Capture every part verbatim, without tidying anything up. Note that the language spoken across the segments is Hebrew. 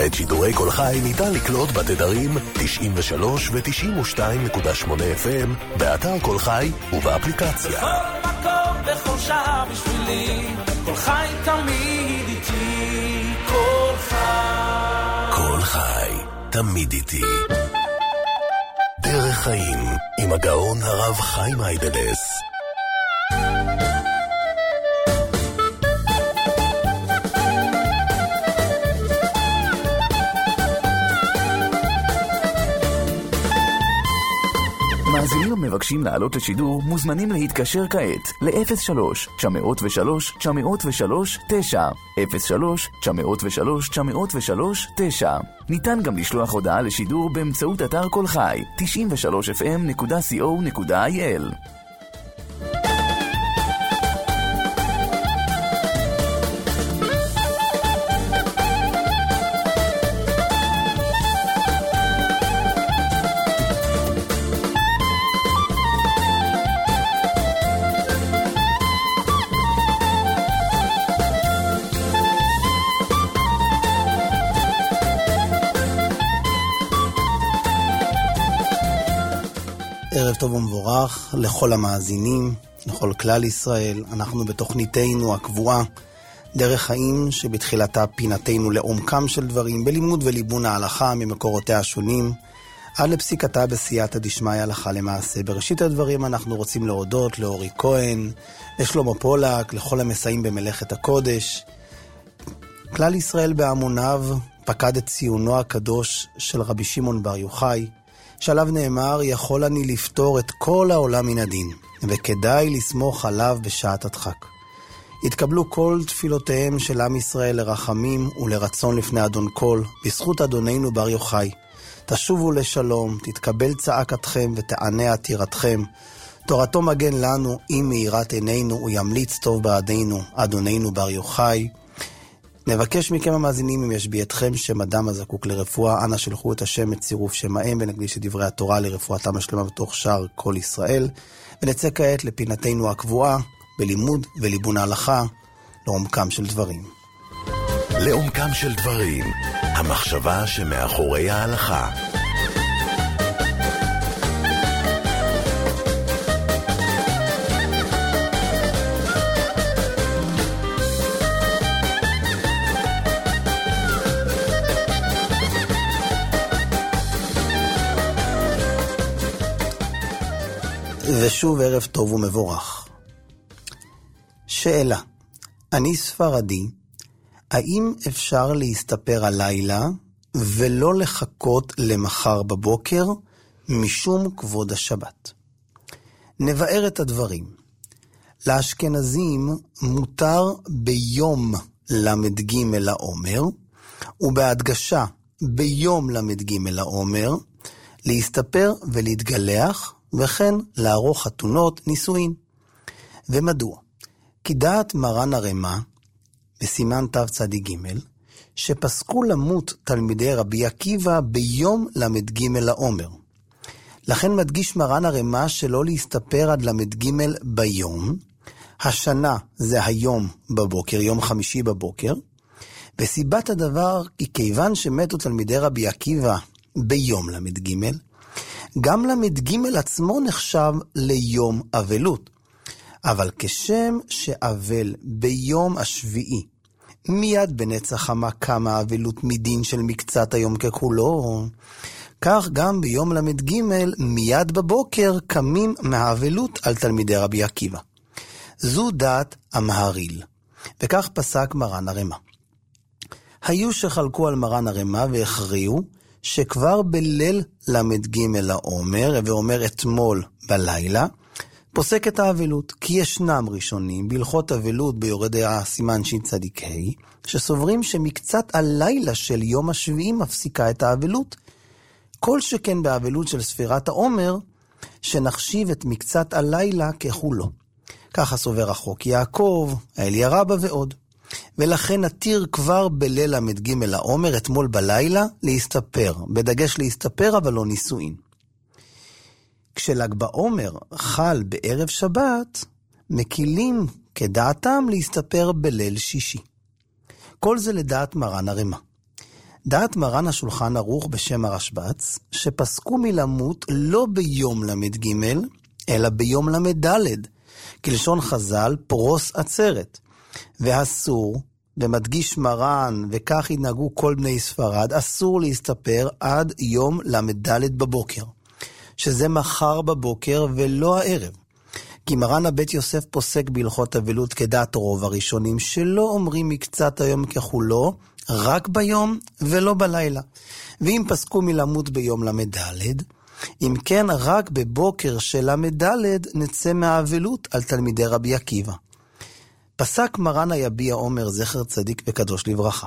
את שידורי כל חי ניתן לקלוט בתדרים תשעים ושלוש ו-תשעים ושתיים נקודה שמונה אף אם, באתר כל חי ובאפליקציה. בכל מקום, בכל שעה בשבילי, כל חי תמיד איתי, כל חי. כל חי, תמיד איתי. דרך חיים, עם הגאון הרב חיים היידלס. מאזינים מבקשים לעלות לשידור מוזמנים להתקשר כעת ל-אפס שלוש תשע אפס שלוש תשע אפס שלוש תשע אפס שלוש תשע אפס שלוש תשע אפס שלוש תשע. ניתן גם לשלוח הודעה לשידור באמצעות אתר כל חי תשעים ושלוש אף אם נקודה סי או נקודה איי אל. ערב טוב ומבורך לכל המאזינים, לכל כלל ישראל. אנחנו בתוכניתנו הקבועה דרך חיים, שבתחילתה פינתנו לעומקם של דברים, בלימוד וליבון ההלכה ממקורותיה השונים, עד לפסיקתה בסייעתא דשמיא הלכה למעשה. בראשית הדברים אנחנו רוצים להודות לאורי כהן, לשלמה פולק, לכל המסייעים במלאכת הקודש. כלל ישראל בהמוניו פקד את ציונו הקדוש של רבי שמעון בר יוחאי, שעליו נאמר, יכול אני לפתור את כל העולם מן הדין, וכדאי לסמוך עליו בשעת הדחק. התקבלו כל תפילותיהם של עם ישראל לרחמים ולרצון לפני אדון כל, בזכות אדוננו בר יוחאי. תשובו לשלום, תתקבל צעקתכם ותענה עתירתכם. תורתו מגן לנו, אם מאירת עינינו, הוא ימליץ טוב בעדינו, אדוננו בר יוחאי. נבקש מכם המאזינים, אם יש בידכם שם אדם הזקוק לרפואה, אנא שלחו את השם, את צירוף שם האם, ונקדיש את דברי התורה לרפואתם השלמה בתוך שאר כל ישראל. ונצא כעת לפינתנו הקבועה, בלימוד וליבון ההלכה, לעומקם של דברים. לעומקם של דברים, המחשבה שמאחורי ההלכה. ושוב ערב טוב ומבורך. שאלה, אני ספרדי, האם אפשר להסתפר הלילה ולא לחכות למחר בבוקר משום כבוד השבת? נבאר את הדברים. לאשכנזים מותר ביום למד ג' לעומר, ובהדגשה ביום למד ג' לעומר, להסתפר ולהתגלח, וכן לערוך חתונות נישואין. ומדוע? כי דעת מרן הרמ"א בסימן תו צדיק ג' שפסקו למות תלמידי רבי עקיבא ביום למד ג' לעומר. לכן מדגיש מרן הרמ"א שלא להסתפר עד למד ג' ביום. השנה זה היום בבוקר, יום חמישי בבוקר. וסיבת הדבר היא כיוון שמתו תלמידי רבי עקיבא ביום למד ג', גם למד ג' עצמו נחשב ליום אבלות. אבל כשם שאבל ביום השביעי, מיד בנצח חמה קמה אבלות מדין של מקצת היום ככולו, כך גם ביום למד ג' מיד בבוקר קמים מהאבלות על תלמידי רבי עקיבא. זו דעת המהרי"ל, וכך פסק מרן הרמ"א. היו שחלקו על מרן הרמ"א והכריעו שכבר בליל למד ג' לעומר, ואומר אתמול בלילה, פוסק את האבלות, כי ישנם ראשונים בהלכות אבלות ביורדי הסימן שין צדיק ה' שסוברים שמקצת הלילה של יום השביעי מפסיקה את האבלות. כל שכן באבלות של ספירת העומר, שנחשיב את מקצת הלילה ככולו. ככה סובר החוק יעקב, האליה רבא ועוד. ולכן נתיר כבר בליל למד ג' לעומר אתמול בלילה להסתפר, בדגש להסתפר אבל לא נישואין. כשל"ג בעומר חל בערב שבת, מקילים כדעתם להסתפר בליל שישי. כל זה לדעת מרן הרמ"א. דעת מרן השולחן ערוך בשם הרשב"ץ, שפסקו מלמות לא ביום למד ג' אלא ביום למד ד', כלשון חז"ל פרוס עצרת. ואסור, ומדגיש מרן, וכך ינהגו כל בני ספרד, אסור להסתפר עד יום למד ד' בבוקר, שזה מחר בבוקר ולא הערב. כי מרן הבית יוסף פוסק בהלכות אבלות כדעת רוב הראשונים, שלא אומרים מקצת היום ככולו, רק ביום ולא בלילה. ואם פסקו מלמות ביום למד ד', אם כן רק בבוקר של למד ד' נצא מהאבלות על תלמידי רבי עקיבא. פסק מרן היביע עומר זכר צדיק וקדוש לברכה,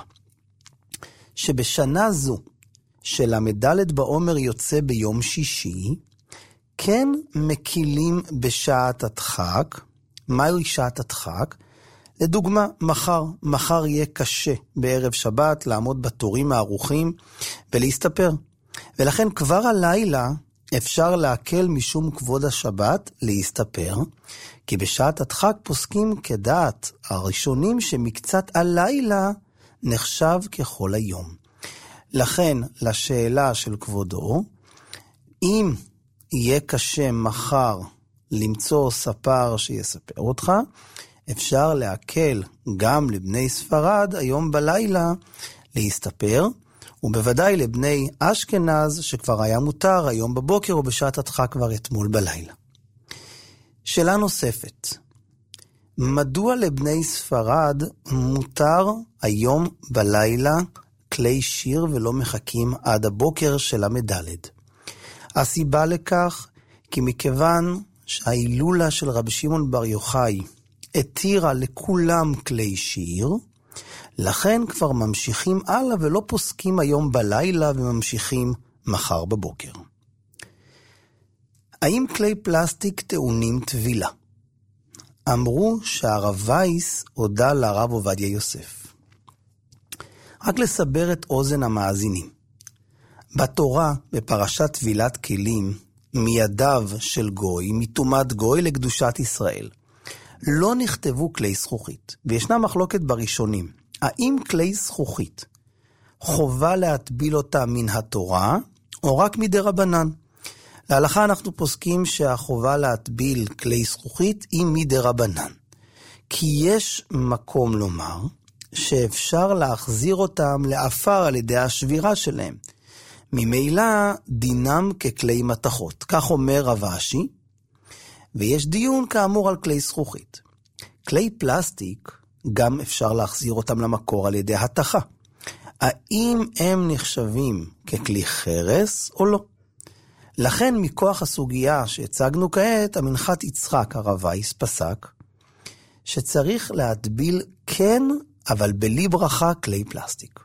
שבשנה זו של למד ד' בעומר יוצא ביום שישי, כן מקילים בשעת הדחק. מהי שעת הדחק? לדוגמה, מחר, מחר יהיה קשה בערב שבת לעמוד בתורים הערוכים ולהסתפר. ולכן כבר הלילה אפשר להקל משום כבוד השבת להסתפר, כי בשעת הדחק פוסקים כדעת הראשונים שמקצת הלילה נחשב ככל היום. לכן, לשאלה של כבודו, אם יהיה קשה מחר למצוא ספר שיספר אותך, אפשר להקל גם לבני ספרד היום בלילה להסתפר, ובוודאי לבני אשכנז שכבר היה מותר היום בבוקר או בשעת הדחק כבר אתמול בלילה. שאלה נוספת, מדוע לבני ספרד מותר היום בלילה כלי שיר ולא מחכים עד הבוקר של למד ד'? הסיבה לכך, כי מכיוון שההילולה של רבי שמעון בר יוחאי התירה לכולם כלי שיר, לכן כבר ממשיכים הלאה ולא פוסקים היום בלילה וממשיכים מחר בבוקר. האם כלי פלסטיק טעונים טבילה? אמרו שהרב וייס הודע לרב עובדיה יוסף. רק לסבר את אוזן המאזינים. בתורה, בפרשת טבילת כלים, מידיו של גוי, מתומת גוי לקדושת ישראל, לא נכתבו כלי זכוכית, וישנה מחלוקת בראשונים. האם כלי זכוכית חובה להטביל אותה מן התורה, או רק מדי רבנן? להלכה אנחנו פוסקים שהחובה להטביל כלי זכוכית היא מדי רבנן. כי יש מקום לומר שאפשר להחזיר אותם לאפר על ידי השבירה שלהם. ממילא דינם ככלי מתכות. כך אומר רב אשי, ויש דיון כאמור על כלי זכוכית. כלי פלסטיק גם אפשר להחזיר אותם למקור על ידי התכה. האם הם נחשבים ככלי חרס או לא? לכן מכוח הסוגיה שהצגנו כעת, המנחת יצחק הרב וייס פסק שצריך להטביל כן, אבל בלי ברכה כלי פלסטיק.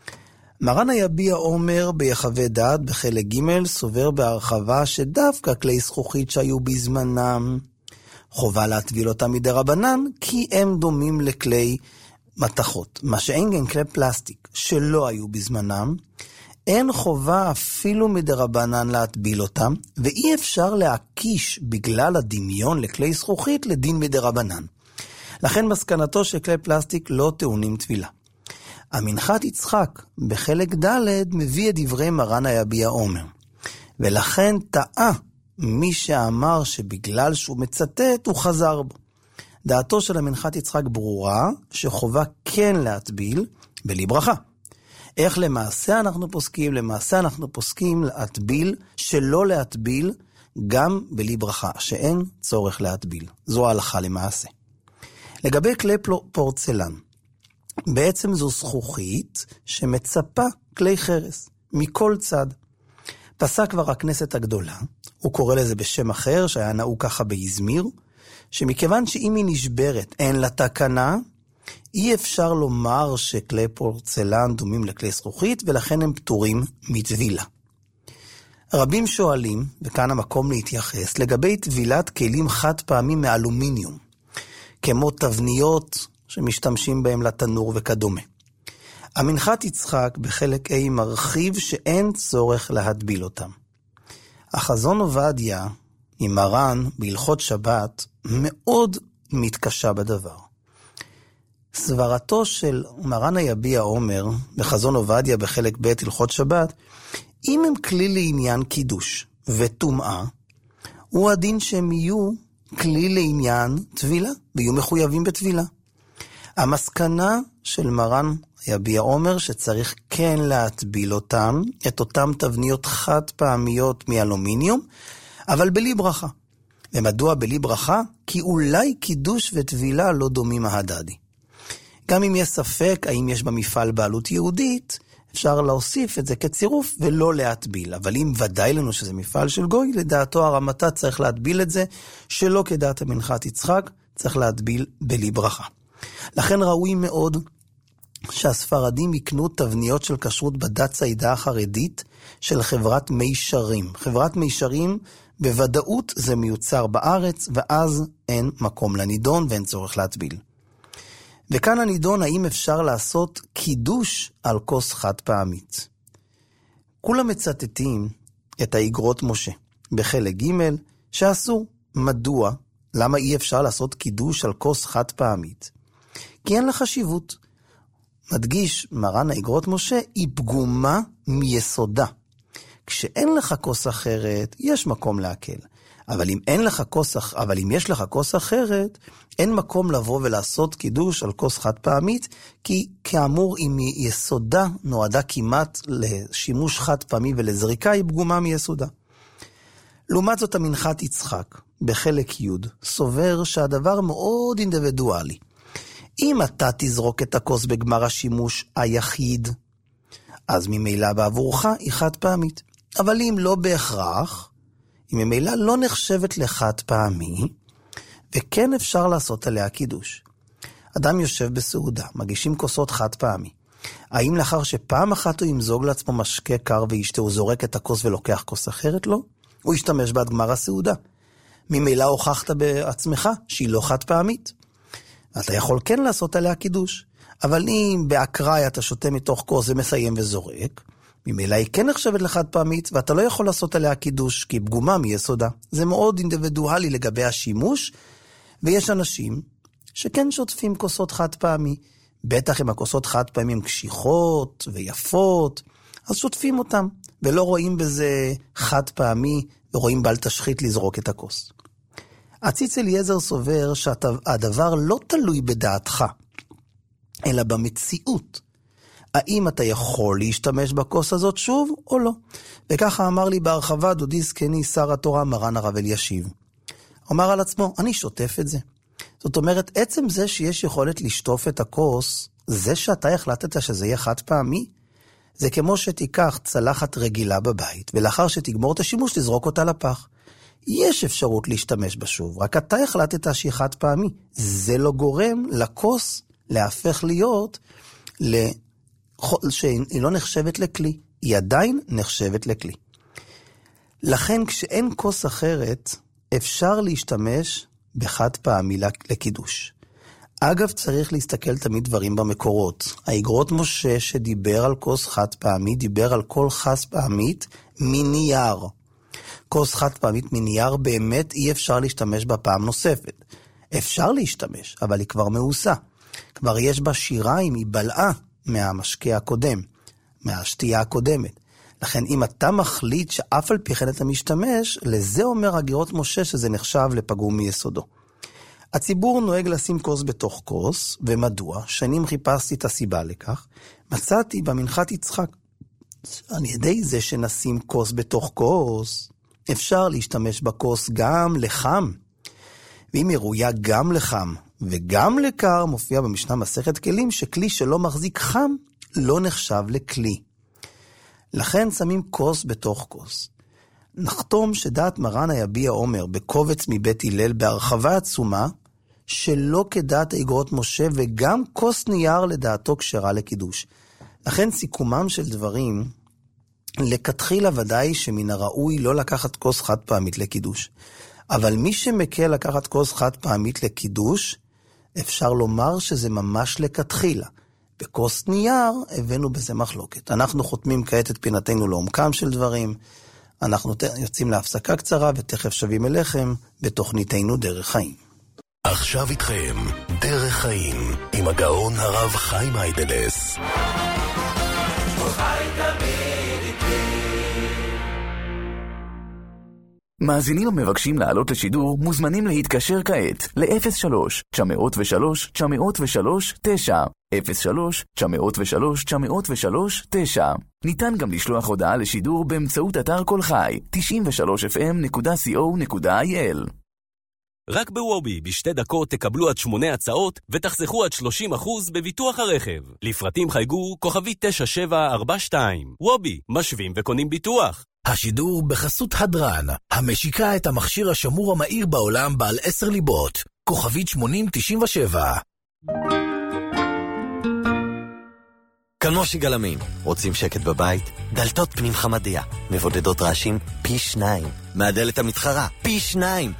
מרן היביע עומר ביחווה דעת בחלק ג' סובר בהרחבה שדווקא כלי זכוכית שהיו בזמנם חובה להטביל אותם מדי רבנן, כי הם דומים לכלי מתכות. מה שאין גם כלי פלסטיק שלא היו בזמנם, אין חובה אפילו מדי רבנן להטביל אותם, ואי אפשר להקיש בגלל הדמיון לכלי זכוכית לדין מדי רבנן. לכן מסקנתו של כלי פלסטיק לא טעונים טבילה. המנחת יצחק בחלק ד' מביא את דברי מרן היביע עומר, ולכן טעה מי שאמר שבגלל שהוא מצטט הוא חזר בו. דעתו של המנחת יצחק ברורה שחובה כן להטביל בלי ברכה. איך למעשה אנחנו פוסקים? למעשה אנחנו פוסקים להטביל, שלא להטביל גם בלי ברכה, שאין צורך להטביל. זו ההלכה למעשה. לגבי כלי פורצלן, בעצם זו זכוכית שמצפה כלי חרס מכל צד. פסק כבר הכנסת הגדולה, הוא קורא לזה בשם אחר שהיה נהוג ככה באזמיר, שמכיוון שאם היא נשברת אין לה תקנה, אי אפשר לומר שכלי פורצלן דומים לכלי זכוכית, ולכן הם פטורים מטבילה. רבים שואלים, וכאן המקום להתייחס, לגבי טבילת כלים חד פעמים מאלומיניום, כמו תבניות שמשתמשים בהם לתנור וכדומה. המנחת יצחק בחלק A מרחיב שאין צורך להטביל אותם. החזון עובדיה עם מרן בהלכות שבת מאוד מתקשה בדבר. סברתו של מרן היביע אומר, בחזון עובדיה בחלק ב' הלכות שבת, אם הם כלי לעניין קידוש וטומאה, הוא הדין שהם יהיו כלי לעניין תבילה, ויהיו מחויבים בתבילה. המסקנה של מרן היביע אומר שצריך כן להטביל אותם, את אותם תבניות חד פעמיות מאלומיניום, אבל בלי ברכה. ומדוע בלי ברכה? כי אולי קידוש ותבילה לא דומים ההדדי. גם אם יש ספק האם יש במפעל בעלות יהודית, אפשר להוסיף את זה כצירוף ולא להטביל. אבל אם ודאי לנו שזה מפעל של גוי, לדעתו הרמתה צריך להטביל את זה, שלא כדעת המנחת יצחק, צריך להטביל בלי ברכה. לכן ראוי מאוד שהספרדים יקנו תבניות של כשרות בדת העדה החרדית של חברת מישרים. חברת מישרים בוודאות זה מיוצר בארץ, ואז אין מקום לנידון ואין צורך להטביל. וכאן הנידון, האם אפשר לעשות קידוש על כוס חד פעמית. כולם מצטטים את האגרות משה בחלק ג' שאסור. מדוע? למה אי אפשר לעשות קידוש על כוס חד פעמית? כי אין לה חשיבות. מדגיש מרן האגרות משה, היא פגומה מיסודה. כשאין לך כוס אחרת, יש מקום להקל. אבל אם אין לך כוס, אבל אם יש לך כוס אחרת, אין מקום לבוא ולעשות קידוש על כוס חד פעמית, כי כאמור, אם יסודה נועדה כמעט לשימוש חד פעמי ולזריקה, היא פגומה מיסודה. לעומת זאת, המנחת יצחק, בחלק י' סובר שהדבר מאוד אינדיבידואלי. אם אתה תזרוק את הכוס בגמר השימוש היחיד, אז ממילא בעבורך היא חד פעמית. אבל אם לא בהכרח, היא ממילא לא נחשבת לחד פעמי, וכן אפשר לעשות עליה קידוש. אדם יושב בסעודה, מגישים כוסות חד פעמי. האם לאחר שפעם אחת הוא ימזוג לעצמו משקה קר וישתה, הוא זורק את הכוס ולוקח כוס אחרת? לא. הוא ישתמש בעד גמר הסעודה. ממילא הוכחת בעצמך שהיא לא חד פעמית. אתה יכול כן לעשות עליה קידוש. אבל אם באקראי אתה שותה מתוך כוס ומסיים וזורק, ממילא היא כן נחשבת לחד פעמית, ואתה לא יכול לעשות עליה קידוש, כי היא פגומה מיסודה. זה מאוד אינדיבידואלי לגבי השימוש, ויש אנשים שכן שוטפים כוסות חד פעמי. בטח אם הכוסות חד פעמי הן קשיחות ויפות, אז שוטפים אותם, ולא רואים בזה חד פעמי, ורואים בל תשחית לזרוק את הכוס. הציץ אליעזר סובר שהדבר לא תלוי בדעתך, אלא במציאות. האם אתה יכול להשתמש בכוס הזאת שוב או לא? וככה אמר לי בהרחבה דודי זקני שר התורה מרן הרב אלישיב. אמר על עצמו, אני שוטף את זה. זאת אומרת, עצם זה שיש יכולת לשטוף את הכוס, זה שאתה החלטת שזה יהיה חד פעמי, זה כמו שתיקח צלחת רגילה בבית, ולאחר שתגמור את השימוש תזרוק אותה לפח. יש אפשרות להשתמש בה שוב, רק אתה החלטת שהיא חד פעמי. זה לא גורם לכוס להפך להיות, שהיא לא נחשבת לכלי, היא עדיין נחשבת לכלי. לכן כשאין כוס אחרת, אפשר להשתמש בחד פעמי לקידוש. אגב, צריך להסתכל תמיד דברים במקורות. האגרות משה שדיבר על כוס חד פעמי, דיבר על כל חד פעמית מנייר. כוס חד פעמית מנייר באמת אי אפשר להשתמש בה פעם נוספת. אפשר להשתמש, אבל היא כבר מעושה. כבר יש בה שיריים, היא בלעה מהמשקה הקודם, מהשתייה הקודמת. לכן אם אתה מחליט שאף על פי כן אתה משתמש, לזה אומר אגרות משה שזה נחשב לפגום מיסודו. הציבור נוהג לשים כוס בתוך כוס, ומדוע? שנים חיפשתי את הסיבה לכך, מצאתי במנחת יצחק. על ידי זה שנשים כוס בתוך כוס, אפשר להשתמש בכוס גם לחם. ואם היא ראויה גם לחם וגם לקר, מופיע במשנה מסכת כלים שכלי שלא מחזיק חם לא נחשב לכלי. לכן שמים כוס בתוך כוס. נחתום שדעת מרן היביע אומר בקובץ מבית הלל בהרחבה עצומה, שלא כדעת האגרות משה וגם כוס נייר לדעתו כשרה לקידוש. לכן סיכומם של דברים, לכתחילה ודאי שמן הראוי לא לקחת כוס חד פעמית לקידוש. אבל מי שמקל לקחת כוס חד פעמית לקידוש, אפשר לומר שזה ממש לכתחילה. בכוס נייר הבאנו בזה מחלוקת. אנחנו חותמים כעת את פינתנו לעומקם של דברים. אנחנו יוצאים להפסקה קצרה ותכף שבים אליכם בתוכניתנו דרך חיים. עכשיו איתכם, דרך חיים, עם הגאון הרב חיים היידלס. מאזינים המבקשים לעלות לשידור מוזמנים להתקשר כעת ל-אפס שלוש תשע אפס שלוש תשע אפס שלוש תשע אפס שלוש תשע אפס שלוש תשע אפס שלוש תשע. ניתן גם לשלוח הודעה לשידור באמצעות אתר כל חי תשעים ושלוש אף אם נקודה סי או נקודה איי אל. רק בוובי בשתי דקות תקבלו עד שמונה הצעות ותחסכו עד שלושים אחוז בביטוח הרכב. לפרטים חייגו כוכבי תשע שבע ארבע שתיים. וובי, משווים וקונים ביטוח. השידור בחסות הדרן, המשיקה את המכשיר השמור המהיר בעולם בעל עשר ליבות, כוכבית שמונים תשעים ושבע. כאן מושי גלמים, רוצים שקט בבית? דלתות פנים חמדיה, מבודדות רעשים פי שניים, מהדלת המתחרה פי שניים.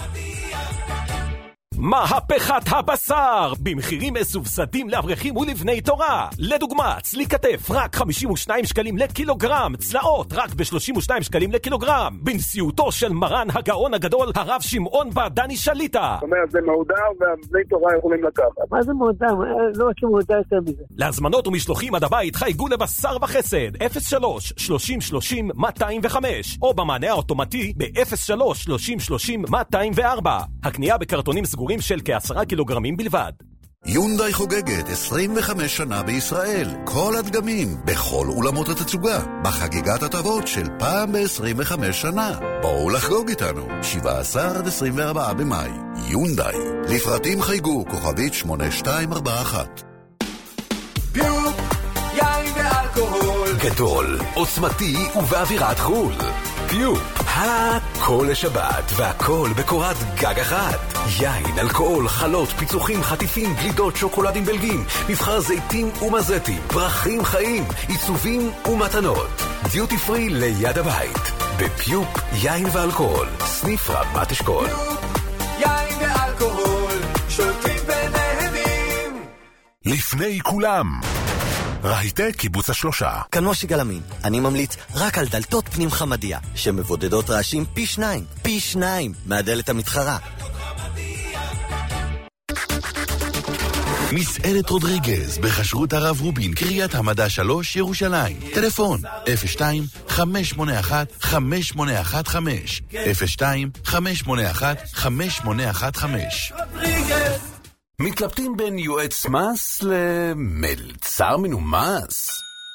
מהפכת הבשר! במחירים מסובסדים לאברכים ולבני תורה. לדוגמה, צלי כתף רק חמישים ושניים שקלים לקילוגרם, צלעות רק ב-שלושים ושניים שקלים לקילוגרם. בנשיאותו של מרן הגאון הגדול, הרב שמעון בר דני שליטה. זאת אומרת, זה מהודר והבני תורה יכולים לקחת. מה זה מהודר? לא משהו מהודר יותר מזה. להזמנות ומשלוחים עד הבית חייגו לבשר וחסד אפס שלוש שלושים שלושים מאתיים וחמש או במענה האוטומטי ב-אפס שלוש שלושים שלושים מאתיים וארבע. הקנייה בקרטונים סגורים של כעשרה קילוגרמים בלבד. יונדאי חוגגת עשרים וחמש שנה בישראל. כל הדגמים, בכל אולמות התצוגה, בחגיגת הטבות של פעם ב-עשרים וחמש שנה. בואו לחגוג איתנו, שבעה עשר עד עשרים וארבעה במאי. יונדאי. לפרטים חייגו, כוכבית שמונה שתיים ארבע אחת. פיוק, יין ואלכוהול. גדול, עוצמתי ובאווירת חול. פיופ, הכל לשבת והכל בקורת גג אחת. יין, אלכוהול, חלות, פיצוחים, חטיפים, גלידות, שוקולדים בלגים, מבחר זיתים ומזטים, פרחים חיים, עיצובים ומתנות. דיוטי פרי ליד הבית. בפיופ, יין ואלכוהול, סניף רמת אשכול. פיוק, יין ואלכוהול, שולטים ונהנים. לפני כולם, רהיטי קיבוץ השלושה. כאן מושי גלמים, אני ממליץ רק על דלתות פנים חמדיה, שמבודדות רעשים פי שניים, פי שניים, מהדלת המתחרה. מסעדת רודריגז בחשרות הרב רובין, קריית המדע שלוש, ירושלים. טלפון אפס שתיים חמש שמונה אחת חמש שמונה אחת חמש אפס שתיים חמש שמונה אחת חמש שמונה אחת חמש. מתלבטים בין יועץ מס למלצר מנומס?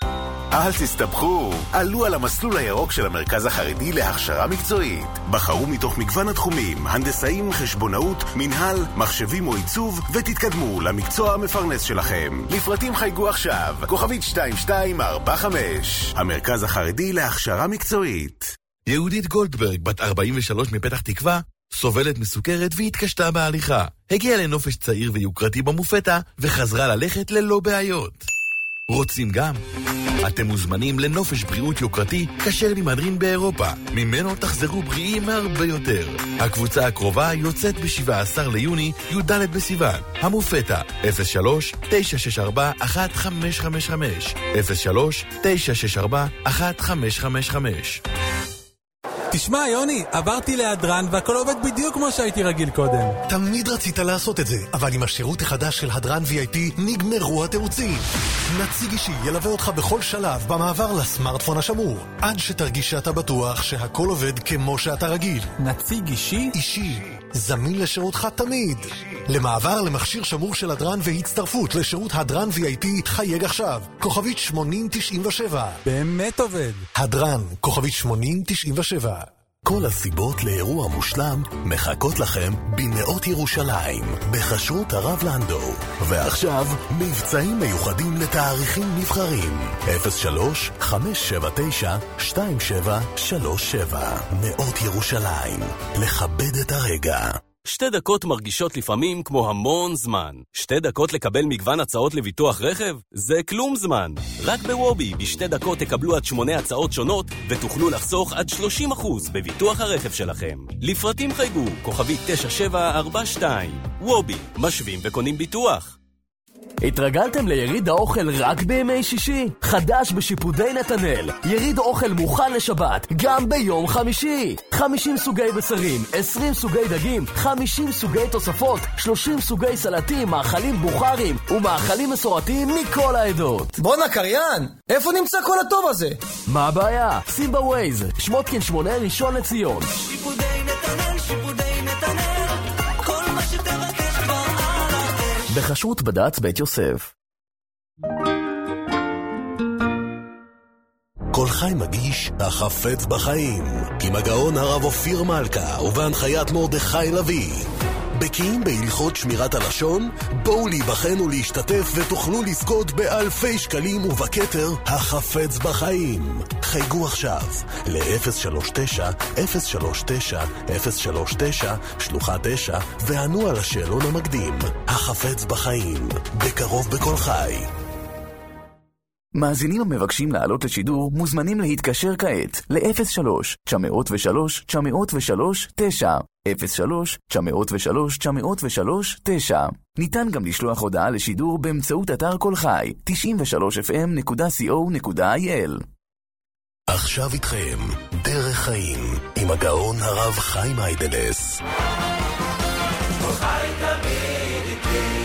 אל תסתבכו, עלו על המסלול הירוק של המרכז החרדי להכשרה מקצועית. בחרו מתוך מגוון התחומים, הנדסאים, חשבונאות, מנהל, מחשבים או עיצוב, ותתקדמו למקצוע המפרנס שלכם. לפרטים חייגו עכשיו, כוכבית שתיים שתיים ארבע חמש. המרכז החרדי להכשרה מקצועית. יהודית גולדברג, בת ארבעים ושלוש מפתח תקווה, סובלת מסוכרת והתקשתה בהליכה. הגיעה לנופש צעיר ויוקרתי במופתה וחזרה ללכת ללא בעיות. רוצים גם? אתם מוזמנים לנופש בריאות יוקרתי כשר ממהדרין באירופה. ממנו תחזרו בריאים הרבה יותר. הקבוצה הקרובה יוצאת ב-שבעה עשר ליוני, י"ד בסיוון. המופתה אפס שלוש תשע שש ארבע אחת חמש חמש חמש אפס שלוש תשע שש ארבע אחת חמש חמש חמש. תשמע יוני, עברתי להדרן והכל עובד בדיוק כמו שהייתי רגיל קודם. תמיד רצית לעשות את זה, אבל עם השירות החדש של הדרן וי איי פי נגמרו התירוצים. נציג אישי ילווה אותך בכל שלב במעבר לסמארטפון השמור, עד שתרגיש שאתה בטוח שהכל עובד כמו שאתה רגיל. נציג אישי? אישי. זמין לשירותך תמיד. למעבר למכשיר שמור של הדרן והצטרפות לשירות הדרן וי איי פי חייג עכשיו, כוכבית שמונים תשעים ושבע. באמת עובד. הדרן, כוכבית שמונים תשעים ושבע. כל הסיבות לאירוע מושלם מחכות לכם בנאות ירושלים, בחשרות הרב לנדו. ועכשיו, מבצעים מיוחדים לתאריכים נבחרים. אפס שלוש חמש שבע תשע שתיים שבע שלוש שבע. נאות ירושלים, לכבד את הרגע. שתי דקות מרגישות לפעמים כמו המון זמן. שתי דקות לקבל מגוון הצעות לביטוח רכב? זה כלום זמן. רק בוובי בשתי דקות תקבלו עד שמונה הצעות שונות ותוכלו לחסוך עד שלושים אחוז בביטוח הרכב שלכם. לפרטים חייגו, כוכבית תשע שבע ארבע שתיים. וובי, משווים וקונים ביטוח. התרגלתם ליריד האוכל רק בימי שישי? חדש בשיפודי נתנאל, יריד אוכל מוכן לשבת, גם ביום חמישי. חמישים סוגי בשרים, עשרים סוגי דגים, חמישים סוגי תוספות, שלושים סוגי סלטים, מאכלים בוכרים ומאכלים מסורתיים מכל העדות. בונה קריין, איפה נמצא כל הטוב הזה? מה הבעיה? שים בווייז, שמותקין שמונה ראשון לציון. שיפודי נתנאל, שיפודי נתנאל, כל מה שתבקש כבר על האש. בחשרות בד"ץ בית יוסף. כל חי מגיש החפץ בחיים, עם הגאון הרב אופיר מלכה ובהנחיית מרדכי לוי. בקיאים בהלכות שמירת הלשון? בואו להיבחן ולהשתתף ותוכלו לזכות באלפי שקלים ובכתר החפץ בחיים. חייגו עכשיו ל-אפס שלוש תשע אפס שלוש תשע אפס שלוש תשע שלוחה תשע וענו על השאלון המקדים. החפץ בחיים, בקרוב בכל חי. מאזינים המבקשים לעלות לשידור מוזמנים להתקשר כעת ל-אפס שלוש תשע אפס שלוש תשע אפס שלוש תשע אפס שלוש תשע אפס שלוש תשע אפס שלוש תשע. ניתן גם לשלוח הודעה לשידור באמצעות אתר כל חי תשעים ושלוש אף אם נקודה סי או נקודה איי אל. עכשיו איתכם דרך חיים עם הגאון הרב חיים איידלס. כל חי תמיד איתי.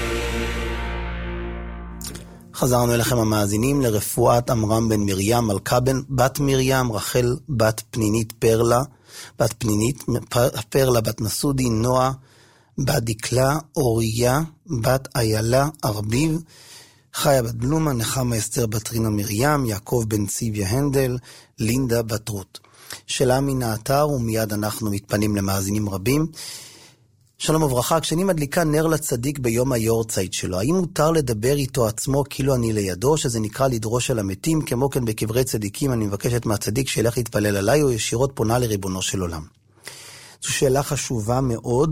חזרנו אליכם המאזינים לרפואת אמרם בן מרים, מלכה בן בת מרים, רחל בת פנינית פרלה, בת פנינית פרלה, בת מסודי, נועה, בת דקלה, אוריה, בת איילה, ארביב, חיה בת בלומה, נחמה אסתר בת רינה מרים, יעקב בן ציביה הנדל, לינדה בת רות. שאלה מן האתר ומיד אנחנו מתפנים למאזינים רבים. שלום וברכה, כשאני מדליקה נר לצדיק ביום היורצייט שלו, האם מותר לדבר איתו עצמו כאילו אני לידו, שזה נקרא לדרוש על המתים? כמו כן בקברי צדיקים אני מבקשת מהצדיק שילך להתפלל עליי או ישירות פונה לריבונו של עולם. זו שאלה חשובה מאוד,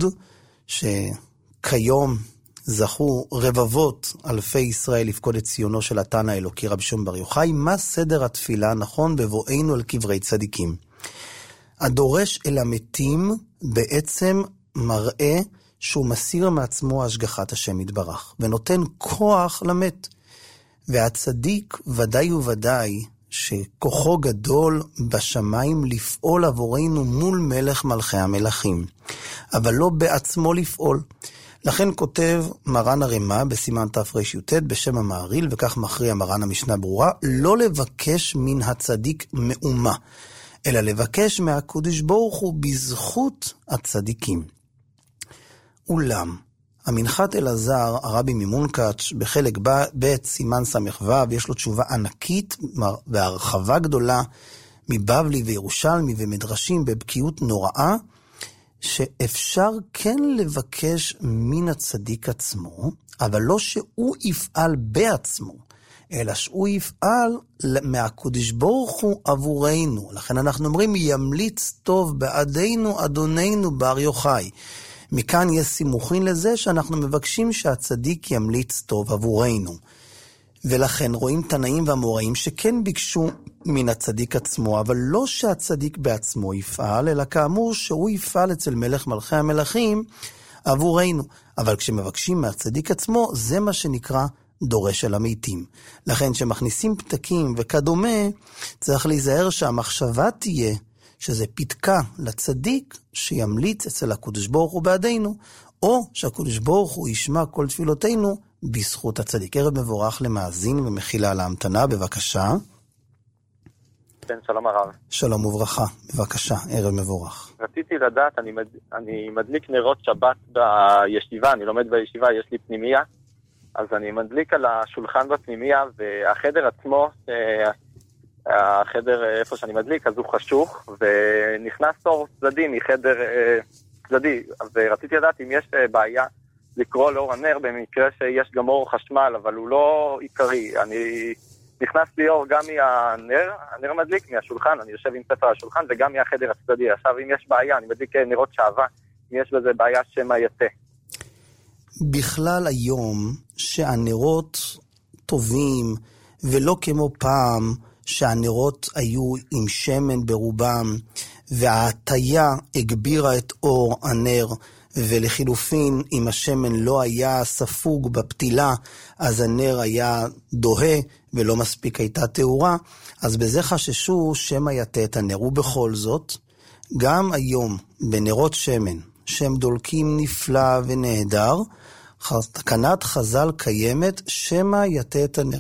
שכיום זכו רבבות אלפי ישראל לפקוד את ציונו של התנא האלוקי רבי שמעון בר יוחאי. מה סדר התפילה נכון בבואנו אל קברי צדיקים? הדורש אל המתים בעצם מראה שהוא מסיר מעצמו השגחת השם יתברך, ונותן כוח למת. והצדיק ודאי וודאי שכוחו גדול בשמיים לפעול עבורנו מול מלך מלכי המלכים, אבל לא בעצמו לפעול. לכן כותב מרן הרמ"א בסימן תר"י"ט בשם המעריל, וכך מכריע מרן המשנה ברורה, לא לבקש מן הצדיק מאומה, אלא לבקש מהקדוש ברוך הוא בזכות הצדיקים. אולם, המנחת אלעזר, הרבי ממונקאץ', בחלק ב' סימן סמ"ו, יש לו תשובה ענקית והרחבה גדולה מבבלי וירושלמי ומדרשים בבקיאות נוראה, שאפשר כן לבקש מן הצדיק עצמו, אבל לא שהוא יפעל בעצמו, אלא שהוא יפעל מהקדוש ברוך הוא עבורנו. לכן אנחנו אומרים, ימליץ טוב בעדינו אדוננו בר יוחאי. מכאן יש סימוכין לזה שאנחנו מבקשים שהצדיק ימליץ טוב עבורנו. ולכן רואים תנאים והמוראים שכן ביקשו מן הצדיק עצמו, אבל לא שהצדיק בעצמו יפעל, אלא כאמור שהוא יפעל אצל מלך מלכי המלכים עבורנו. אבל כשמבקשים מהצדיק עצמו, זה מה שנקרא דורש על המתים. לכן שמכניסים פתקים וכדומה, צריך להיזהר שהמחשבה תהיה שזה פתקה לצדיק שימליץ אצל הקדוש ברוך הוא בעדינו, או שהקדוש ברוך הוא ישמע כל תפילותינו בזכות הצדיק. ערב מבורך למאזין ומחילה על ההמתנה, בבקשה. כן, שלום הרב. שלום וברכה, בבקשה, ערב מבורך. רציתי לדעת, אני, מד... אני מדליק נרות שבת בישיבה, אני לומד בישיבה, יש לי פנימיה, אז אני מדליק על השולחן בפנימיה, והחדר עצמו, החדר איפה שאני מדליק, אז הוא חשוך, ונכנס אור צדדי מחדר צדדי, ורציתי לדעת אם יש בעיה לקרוא לאור הנר, במקרה שיש גם אור חשמל, אבל הוא לא עיקרי. אני נכנס לי אור גם מהנר, הנר מדליק מהשולחן, אני יושב עם ספר על השולחן, וגם מהחדר הצדדי. עכשיו, אם יש בעיה, אני מדליק נרות שעבה, אם יש בזה בעיה שמה יתה. בכלל היום שהנרות טובים, ולא כמו פעם שהנרות היו עם שמן ברובם, וההטייה הגבירה את אור הנר, ולחילופין, אם השמן לא היה ספוג בפתילה, אז הנר היה דוהה ולא מספיק הייתה תאורה, אז בזה חששו שמא יתה את הנר. ובכל זאת, גם היום בנרות שמן, שהם דולקים נפלא ונהדר, תקנת חז"ל קיימת שמא יתה את הנר.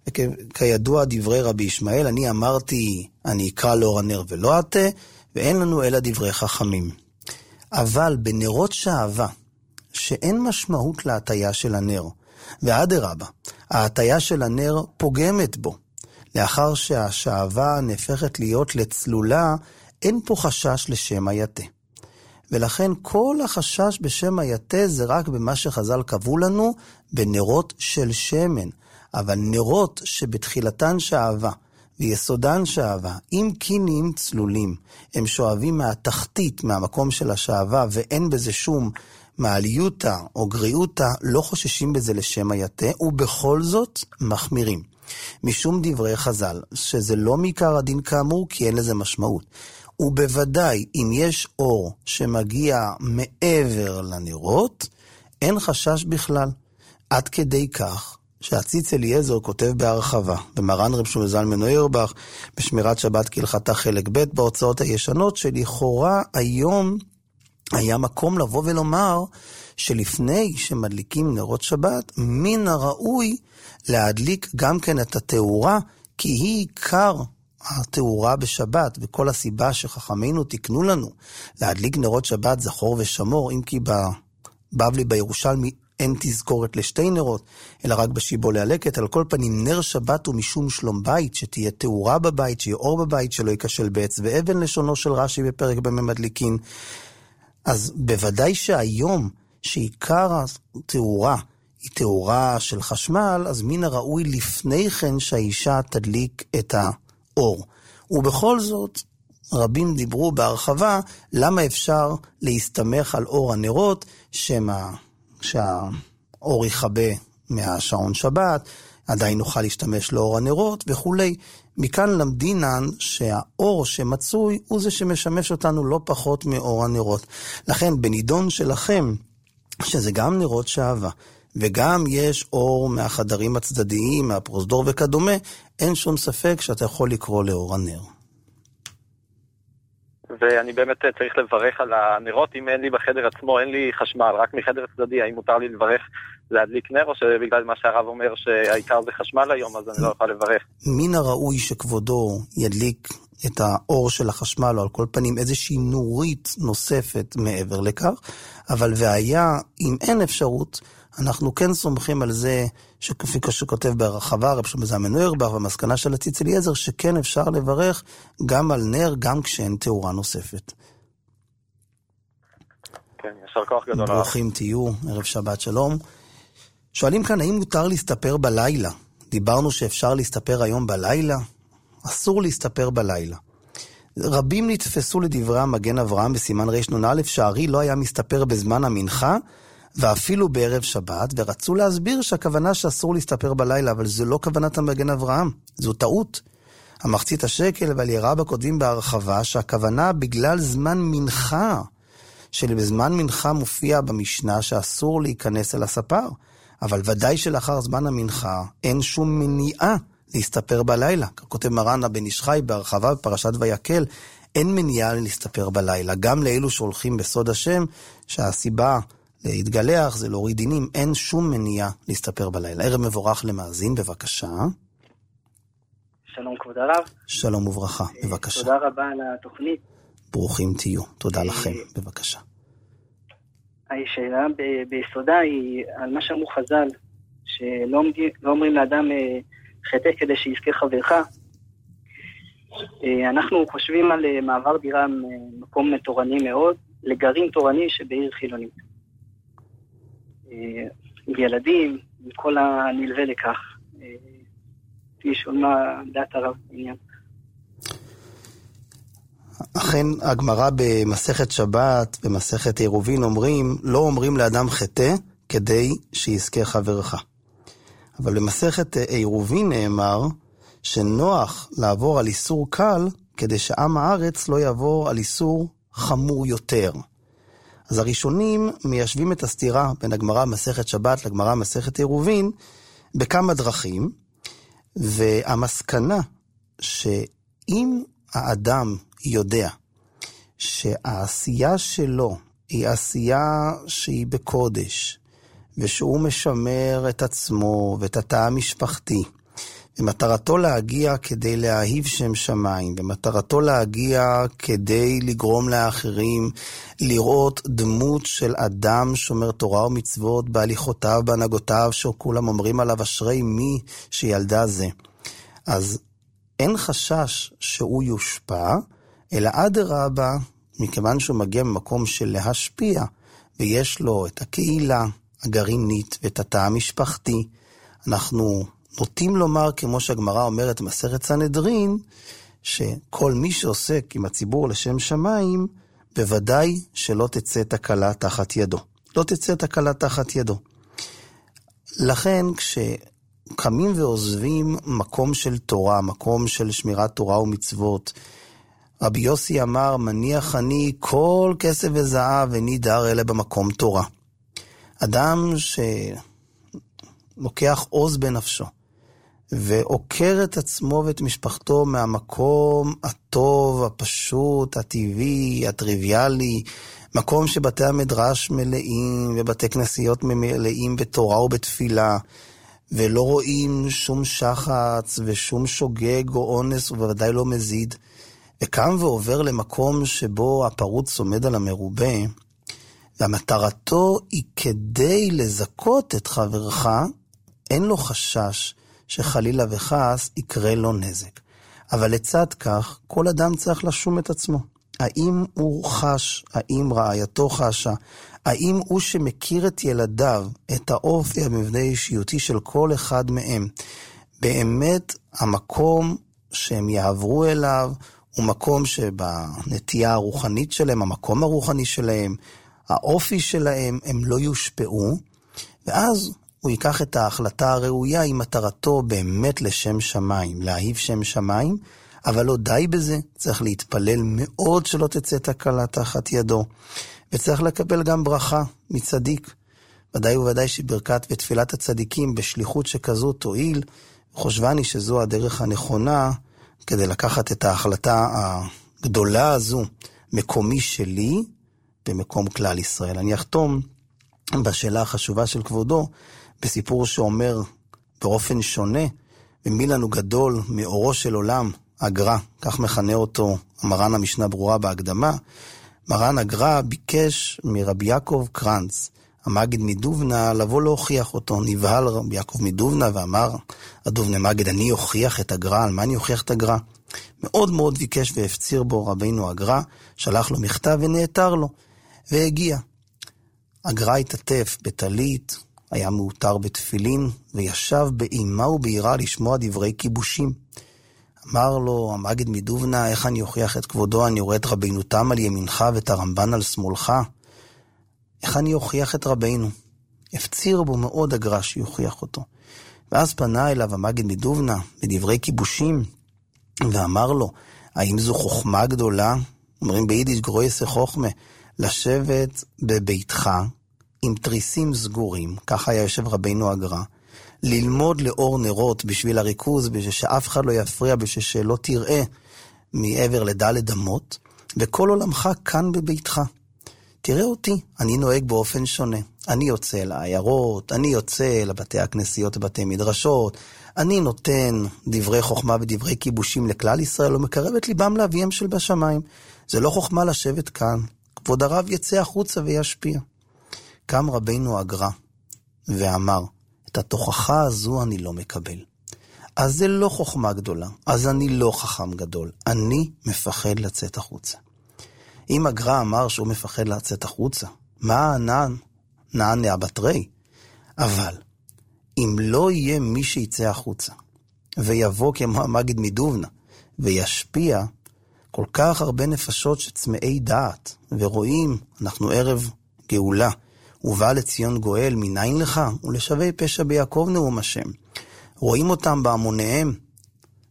וכידוע דברי רבי ישמעאל, אני אמרתי, אני אקרא לאור הנר ולא אתה, ואין לנו אלא דברי חכמים. אבל בנרות שעבה, שאין משמעות להטיה של הנר, ואדרבה, ההטיה של הנר פוגמת בו. לאחר שהשעבה נהפכת להיות לצלולה, אין פה חשש לשם היתה. ולכן כל החשש בשם היתה זה רק במה שחז"ל קבעו לנו בנרות של שמן. אבל נרות שבתחילתן שעבה ויסודן שעבה, עם קינים צלולים, הם שואבים מהתחתית, מהמקום של השעבה, ואין בזה שום מעליותה או גריעותה, לא חוששים בזה לשם היתה, ובכל זאת מחמירים. משום דברי חז"ל, שזה לא מעיקר הדין כאמור, כי אין לזה משמעות. ובוודאי, אם יש אור שמגיע מעבר לנרות, אין חשש בכלל. עד כדי כך, שהציץ אליעזר כותב בהרחבה, במרן רב שמואל זלמן אוירבך, בשמירת שבת כהלכתה חלק ב' בהוצאות הישנות, שלכאורה היום היה מקום לבוא ולומר, שלפני שמדליקים נרות שבת, מן הראוי להדליק גם כן את התאורה, כי היא עיקר התאורה בשבת, וכל הסיבה שחכמינו תקנו לנו, להדליק נרות שבת זכור ושמור, אם כי בבלי בירושלמי, אין תזכורת לשתי נרות, אלא רק בשיבולי הלקט. על כל פנים, נר שבת הוא משום שלום בית, שתהיה תאורה בבית, שיהיה אור בבית, שלא יקשל בעץ ואבן, לשונו של רש"י בפרק במדליקין. אז בוודאי שהיום, שעיקר התאורה היא תאורה של חשמל, אז מן הראוי לפני כן שהאישה תדליק את האור. ובכל זאת, רבים דיברו בהרחבה, למה אפשר להסתמך על אור הנרות, שמה שהאור יחבא מהשעון שבת, עדיין נוכל להשתמש לאור הנרות וכולי. מכאן למדינן שהאור שמצוי הוא זה שמשמש אותנו לא פחות מאור הנרות. לכן בנידון שלכם, שזה גם נרות שעבה, וגם יש אור מהחדרים הצדדיים, מהפרוזדור וכדומה, אין שום ספק שאתה יכול לקרוא לאור הנר. ואני באמת צריך לברך על הנרות, אם אין לי בחדר עצמו, אין לי חשמל, רק מחדר צדדי, האם מותר לי לברך להדליק נר, או שבגלל מה שהרב אומר שהעיקר זה חשמל היום, אז אני לא יכול לברך? מן הראוי שכבודו ידליק את האור של החשמל, או על כל פנים איזושהי נורית נוספת מעבר לכך, אבל והיה, אם אין אפשרות, אנחנו כן סומכים על זה, שכפי שכותב ברחבה, רב שמואל זלמן אוירבך, והמסקנה של הציץ אליעזר, שכן אפשר לברך גם על נר, גם כשאין תאורה נוספת. כן, ישר כוח גדול. ברוכים תהיו, ערב שבת שלום. שואלים כאן, האם מותר להסתפר בלילה? דיברנו שאפשר להסתפר היום בלילה? אסור להסתפר בלילה. רבים נתפסו לדברי המגן אברהם בסימן רשנון א', שהארי לא היה מסתפר בזמן המנחה, ואפילו בערב שבת, ורצו להסביר שהכוונה שאסור להסתפר בלילה, אבל זו לא כוונת המגן אברהם, זו טעות. המחצית השקל ואלירא רבא כותבים בהרחבה שהכוונה בגלל זמן מנחה, שבזמן מנחה מופיע במשנה שאסור להיכנס אל הספר, אבל ודאי שלאחר זמן המנחה אין שום מניעה להסתפר בלילה. כותב מרן הבן איש חי בהרחבה בפרשת ויקל, אין מניעה להסתפר בלילה, גם לאלו שהולכים בסוד השם, שהסיבה להתגלח זה להוריד דינים, אין שום מניעה להסתפר בלילה. ערב מבורך למאזין, בבקשה. שלום כבוד הרב. שלום וברכה, בבקשה. תודה רבה על התוכנית. ברוכים תהיו, תודה לכם, בבקשה. השאלה ביסודה היא על מה שאמרו חז"ל, שלא לא אומרים לאדם חטא כדי שיזכה חברך. אנחנו חושבים על מעבר דירה ממקום תורני מאוד, לגרעין תורני שבעיר חילונית. ילדים, כל הנלווה לכך. תשאול מה דעת הרב בעניין. אכן הגמרא במסכת שבת, במסכת עירובין, אומרים, לא אומרים לאדם חטא כדי שיזכה חברך. אבל במסכת עירובין נאמר שנוח לעבור על איסור קל כדי שעם הארץ לא יעבור על איסור חמור יותר. אז הראשונים מיישבים את הסתירה בין הגמרא מסכת שבת לגמרא מסכת עירובין בכמה דרכים, והמסקנה שאם האדם יודע שהעשייה שלו היא עשייה שהיא בקודש, ושהוא משמר את עצמו ואת התא המשפחתי, ומטרתו להגיע כדי להאהיב שם שמיים, ומטרתו להגיע כדי לגרום לאחרים לראות דמות של אדם שומר תורה ומצוות בהליכותיו, בהנהגותיו, שכולם אומרים עליו אשרי מי שילדה זה. אז אין חשש שהוא יושפע, אלא אדרבה, מכיוון שהוא מגיע ממקום של להשפיע, ויש לו את הקהילה הגרעינית ואת התא המשפחתי, אנחנו נוטים לומר, כמו שהגמרא אומרת במסכת סנהדרין, שכל מי שעוסק עם הציבור לשם שמיים, בוודאי שלא תצא תקלה תחת ידו. לא תצא תקלה תחת ידו. לכן כשקמים ועוזבים מקום של תורה, מקום של שמירת תורה ומצוות, רבי יוסי אמר, מניח אני כל כסף וזהב ונידר אלה במקום תורה. אדם שלוקח עוז בנפשו, ועוקר את עצמו ואת משפחתו מהמקום הטוב, הפשוט, הטבעי, הטריוויאלי, מקום שבתי המדרש מלאים ובתי כנסיות מלאים בתורה ובתפילה, ולא רואים שום שחץ ושום שוגג או אונס ובוודאי לא מזיד, וקם ועובר למקום שבו הפרוץ עומד על המרובה, והמטרתו היא כדי לזכות את חברך, אין לו חשש שחלילה וחס יקרה לו נזק. אבל לצד כך, כל אדם צריך לשום את עצמו. האם הוא חש, האם רעייתו חשה, האם הוא שמכיר את ילדיו, את האופי המבנה אישיותי של כל אחד מהם, באמת המקום שהם יעברו אליו, הוא מקום שבנטייה הרוחנית שלהם, המקום הרוחני שלהם, האופי שלהם, הם לא יושפעו, ואז הוא ייקח את ההחלטה הראויה עם מטרתו באמת לשם שמיים, להאהיב שם שמיים, אבל לא די בזה, צריך להתפלל מאוד שלא תצא תקלה תחת ידו, וצריך לקבל גם ברכה מצדיק, ודאי וודאי שברכת ותפילת הצדיקים בשליחות שכזו תועיל, חושבני שזו הדרך הנכונה, כדי לקחת את ההחלטה הגדולה הזו, מקומי שלי, במקום כלל ישראל. אני אחתום בשאלה החשובה של כבודו, בסיפור שאומר באופן שונה, ומי לנו גדול מאורו של עולם, הגר"א, כך מכנה אותו מרן המשנה ברורה בהקדמה, מרן הגר"א ביקש מרבי יעקב קרנץ, המגיד מדובנה, לבוא להוכיח אותו. נבהל רבי יעקב מדובנה ואמר, הדובנה מגיד, אני אוכיח את הגר"א, על מה אני אוכיח את הגר"א? מאוד מאוד ביקש והפציר בו רבינו הגר"א, שלח לו מכתב ונעתר לו, והגיע. הגר"א התעטף בטלית, היה מאותר בתפילין, וישב באימה וביראה לשמוע דברי כיבושים. אמר לו, המגיד מדובנה, איך אני אוכיח את כבודו? אני רואה את רבינו תם על ימינך ואת הרמב"ן על שמאלך. איך אני אוכיח את רבינו? הפציר בו מאוד הגר"א שיוכיח אותו. ואז פנה אליו המגיד מדובנה בדברי כיבושים, ואמר לו, האם זו חוכמה גדולה? אומרים ביידיש גרויסה חוכמה, לשבת בביתך עם תריסים סגורים, ככה היה יושב רבינו הגר"א, ללמוד לאור נרות בשביל הריכוז, בשביל שאף אחד לא יפריע, בשביל שלא תראה מעבר לדלת אמות, וכל עולמך כאן בביתך. תראה אותי, אני נוהג באופן שונה. אני יוצא לעיירות, אני יוצא לבתי הכנסיות ובתי מדרשות, אני נותן דברי חוכמה ודברי כיבושים לכלל ישראל, ומקרב את ליבם לאביהם של בשמיים. זה לא חוכמה לשבת כאן. כבוד הרב יצא החוצה וישפיע. קם רבינו הגר"א ואמר, את התוכחה הזו אני לא מקבל. אז זה לא חוכמה גדולה, אז אני לא חכם גדול, אני מפחד לצאת החוצה. אם הגר"א אמר שהוא מפחד לצאת החוצה, מה ענן? נענה הבטרי. אבל אם לא יהיה מי שיצא החוצה, ויבוא כמו המגיד מדובנה, וישפיע כל כך הרבה נפשות שצמאי דעת, ורואים, אנחנו ערב גאולה, ובא לציון גואל, מניין לך? ולשווה פשע ביעקב נאום השם. רואים אותם בהמוניהם,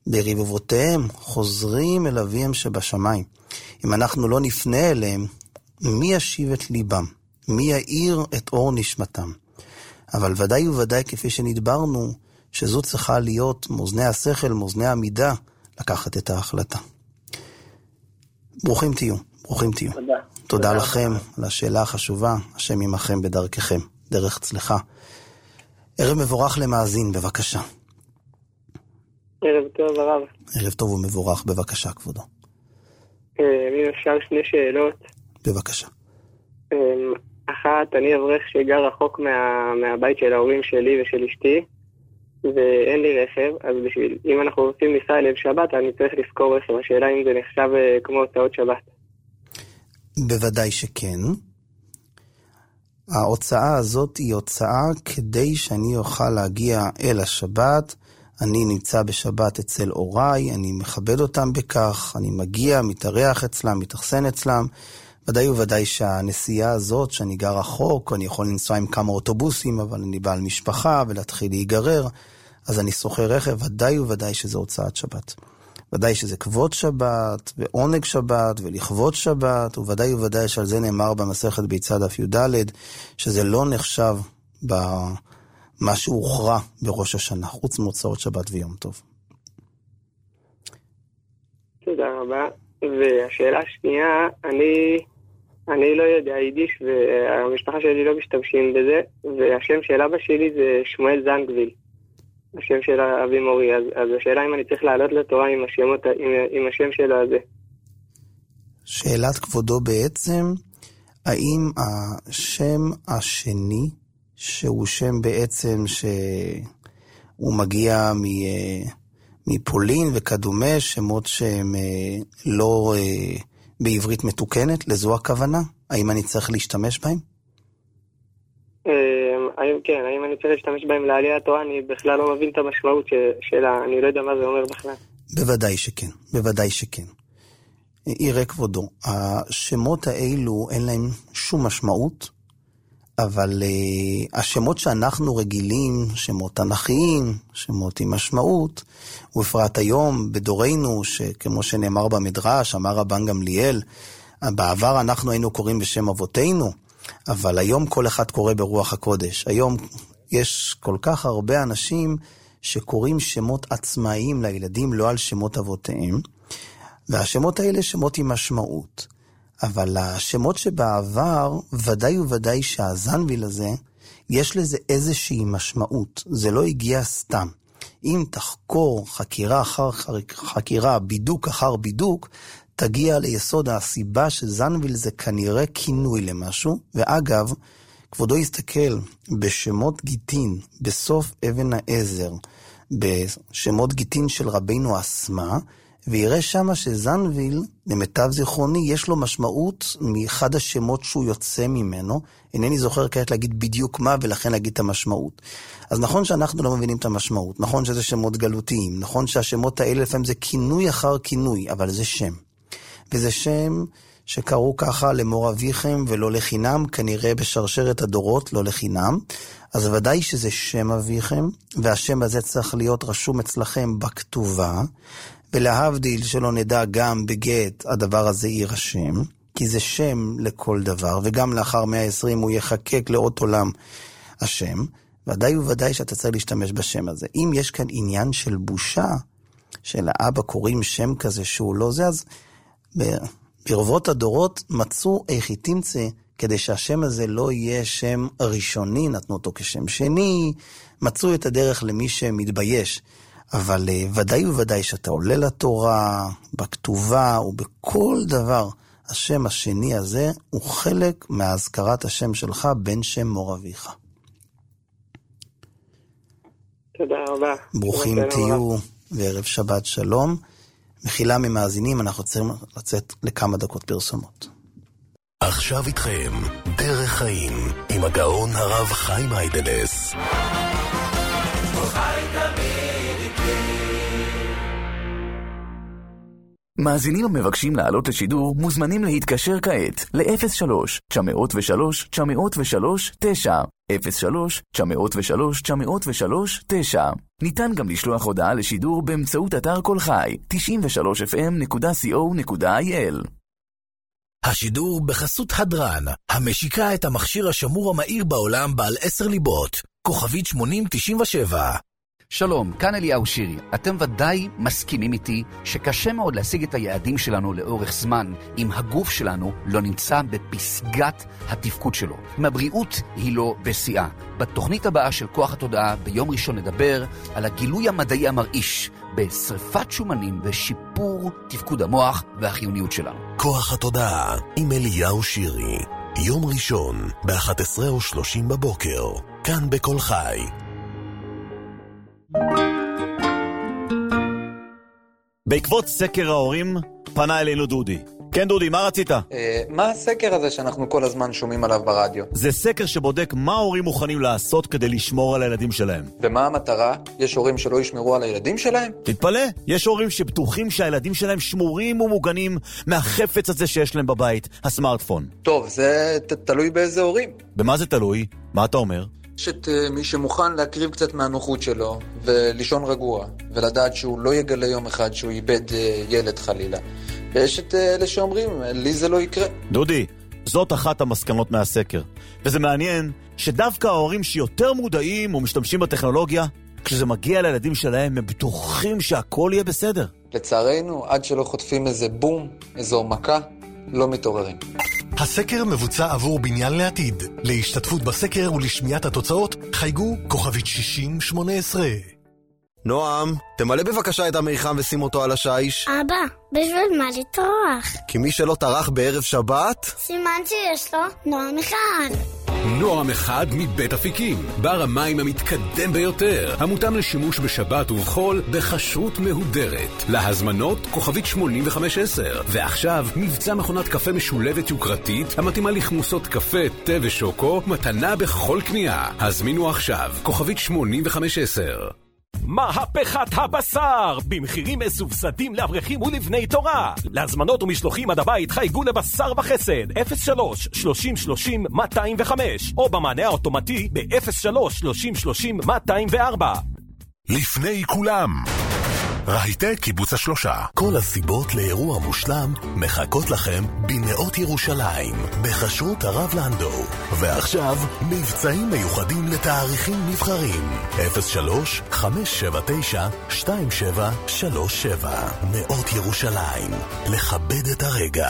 ברבבותיהם, חוזרים אל אביהם שבשמיים. אם אנחנו לא נפנה אליהם, מי ישיב את ליבם? מי יאיר את אור נשמתם? אבל ודאי וודאי כפי שנדברנו, שזו צריכה להיות מאזני השכל, מאזני המידה, לקחת את ההחלטה. ברוכים תהיו, ברוכים תהיו. תודה. תודה לכם על השאלה החשובה, השם עמכם בדרככם, דרך צלחה. ערב מבורך למאזין, בבקשה. ערב טוב הרב. ערב טוב ומבורך, בבקשה כבודו. אם אפשר שני שאלות. בבקשה. אחת, אני אברך שגר רחוק מה, מהבית של ההורים שלי ושל אשתי, ואין לי רכב, אז בשביל, אם אנחנו רוצים לנסוע אליהם שבת, אני צריך לזכור רכב. השאלה אם זה נחשב כמו הוצאות שבת. בוודאי שכן. ההוצאה הזאת היא הוצאה כדי שאני אוכל להגיע אל השבת. אני נמצא בשבת אצל הוריי, אני מכבד אותם בכך, אני מגיע, מתארח אצלם, מתאכסן אצלם. ודאי וודאי שהנסיעה הזאת, שאני גר רחוק, אני יכול לנסוע עם כמה אוטובוסים, אבל אני בעל משפחה ולהתחיל להיגרר, אז אני סוחר רכב, ודאי וודאי שזה הוצאת שבת. ודאי שזה כבוד שבת, ועונג שבת, ולכבוד שבת, וודאי וודאי שעל זה נאמר במסכת ביצה דף י"ד, שזה לא נחשב במה שהוכרע בראש השנה, חוץ מהוצאות שבת ויום טוב. תודה רבה. והשאלה השנייה, אני, אני לא יודע יידיש, והמשפחה שלי לא משתמשים בזה, והשם של אבא שלי זה שמואל זנגוויל. השם של אבי מורי, אז, אז השאלה אם אני צריך לעלות לתורה עם, השמות, עם, עם השם שלו הזה. שאלת כבודו בעצם, האם השם השני, שהוא שם בעצם שהוא מגיע מ, מפולין וכדומה, שמות שהם לא בעברית מתוקנת, לזו הכוונה? האם אני צריך להשתמש בהם? האם כן, האם אני צריך להשתמש בהם לעליית התורה? אני בכלל לא מבין את המשמעות שלה, אני לא יודע מה זה אומר בכלל. בוודאי שכן, בוודאי שכן. יראה כבודו, השמות האלו אין להם שום משמעות, אבל uh, השמות שאנחנו רגילים, שמות תנכיים, שמות עם משמעות, ובפרט היום בדורנו, שכמו שנאמר במדרש, אמר רבן גמליאל, בעבר אנחנו היינו קוראים בשם אבותינו, אבל היום כל אחד קורא ברוח הקודש. היום יש כל כך הרבה אנשים שקוראים שמות עצמאיים לילדים, לא על שמות אבותיהם, והשמות האלה שמות עם משמעות. אבל השמות שבעבר, ודאי וודאי שהזנביל הזה, יש לזה איזושהי משמעות. זה לא הגיע סתם. אם תחקור חקירה אחר חקירה, בידוק אחר בידוק, תגיע ליסוד הסיבה שזנביל זה כנראה כינוי למשהו. ואגב, כבודו יסתכל בשמות גיטין, בסוף אבן העזר, בשמות גיטין של רבינו אסמה, ויראה שמה שזנביל, למיטב זיכרוני, יש לו משמעות מאחד השמות שהוא יוצא ממנו. אינני זוכר כעת להגיד בדיוק מה, ולכן להגיד את המשמעות. אז נכון שאנחנו לא מבינים את המשמעות, נכון שזה שמות גלותיים, נכון שהשמות האלה לפעמים זה כינוי אחר כינוי, אבל זה שם. וזה שם שקראו ככה למור אביכם ולא לחינם, כנראה בשרשרת הדורות לא לחינם. אז ודאי שזה שם אביכם, והשם הזה צריך להיות רשום אצלכם בכתובה, ולהבדיל שלא נדע גם בגט הדבר הזה יירשם, כי זה שם לכל דבר, וגם לאחר מאה ועשרים הוא יחקק לאות עולם השם, ודאי וודאי שאתה צריך להשתמש בשם הזה. אם יש כאן עניין של בושה, שלאבא קוראים שם כזה שהוא לא זה, אז ברבות הדורות מצאו איך היא תמצא, כדי שהשם הזה לא יהיה שם ראשוני, נתנו אותו כשם שני, מצאו את הדרך למי שמתבייש. אבל ודאי וודאי שאתה עולה לתורה, בכתובה ובכל דבר, השם השני הזה הוא חלק מהזכרת השם שלך בין שם מור אביך. תודה רבה. ברוכים תהיו וערב שבת שלום. מחילה ממאזינים, אנחנו צריכים לצאת לכמה דקות פרסומות. עכשיו איתכם, דרך חיים, עם הגאון הרב חיים היידלס. מאזינים המבקשים לעלות לשידור מוזמנים להתקשר כעת ל-אפס שלוש תשע אפס שלוש תשע אפס שלוש תשע אפס שלוש תשע אפס שלוש תשע אפס שלוש תשע. ניתן גם לשלוח הודעה לשידור באמצעות אתר כל חי תשעים ושלוש אף אם נקודה סי או נקודה איי אל. השידור בחסות הדרן, המשיקה את המכשיר השמור המהיר בעולם בעל עשר ליבות, כוכבית שמונים תשעים ושבע. שלום, כאן אליהו שירי. אתם ודאי מסכימים איתי שקשה מאוד להשיג את היעדים שלנו לאורך זמן אם הגוף שלנו לא נמצא בפסגת התפקוד שלו. אם הבריאות היא לא בשיאה. בתוכנית הבאה של כוח התודעה ביום ראשון נדבר על הגילוי המדעי המרעיש בשריפת שומנים ושיפור תפקוד המוח והחיוניות שלנו. כוח התודעה עם אליהו שירי, יום ראשון ב-אחת עשרה ושלושים בבוקר, כאן בכל חי. בעקבות סקר ההורים פנה אלינו דודי. כן דודי, מה רצית? מה הסקר הזה שאנחנו כל הזמן שומעים עליו ברדיו? זה סקר שבודק מה ההורים מוכנים לעשות כדי לשמור על הילדים שלהם. ומה המטרה? יש הורים שלא ישמרו על הילדים שלהם? תתפלא, יש הורים שבטוחים שהילדים שלהם שמורים ומוגנים מהחפץ הזה שיש להם בבית, הסמארטפון. טוב, זה תלוי באיזה הורים. במה זה תלוי? מה אתה אומר? יש את uh, מי שמוכן להקריב קצת מהנוחות שלו ולישון רגוע ולדעת שהוא לא יגלה יום אחד שהוא איבד uh, ילד חלילה. ויש את uh, אלה שאומרים, לי זה לא יקרה. דודי, זאת אחת המסקנות מהסקר. וזה מעניין שדווקא ההורים שיותר מודעים ומשתמשים בטכנולוגיה, כשזה מגיע לילדים שלהם הם בטוחים שהכל יהיה בסדר. לצערנו, עד שלא חוטפים איזה בום, איזו מכה, לא מתעוררים. הסקר מבוצע עבור בניין לעתיד. להשתתפות בסקר ולשמיעת התוצאות, חייגו כוכבית שישים שמונה עשרה. נועם, תמלא בבקשה את המיחם ושים אותו על השיש. אבא, בשביל מה לטרוח? כי מי שלא טרח בערב שבת... סימן שיש לו נועם אחד. נועם אחד מבית אפיקים, בר המים המתקדם ביותר, המותאם לשימוש בשבת ובחול בכשרות מהודרת. להזמנות כוכבית שמונים וחמש עשר. ועכשיו מבצע מכונת קפה משולבת יוקרתית המתאימה לכמוסות קפה, תה ושוקו, מתנה בכל קנייה. הזמינו עכשיו כוכבית שמונים וחמש עשר. מהפכת הבשר! במחירים מסובסדים לאברכים ולבני תורה. להזמנות ומשלוחים עד הבית חייגו לבשר וחסד אפס שלוש שלושים שלושים מאתיים וחמש או במענה האוטומטי ב-אפס שלוש שלושים שלושים מאתיים וארבע. לפני כולם, רהיטק קיבוץ השלושה. כל הסיבות לאירוע מושלם מחכות לכם בנאות ירושלים, בחשרות הרב לנדו. ועכשיו, מבצעים מיוחדים לתאריכים נבחרים. אפס שלוש חמש שבע תשע שתיים שבע שלוש שבע. נאות ירושלים, לכבד את הרגע.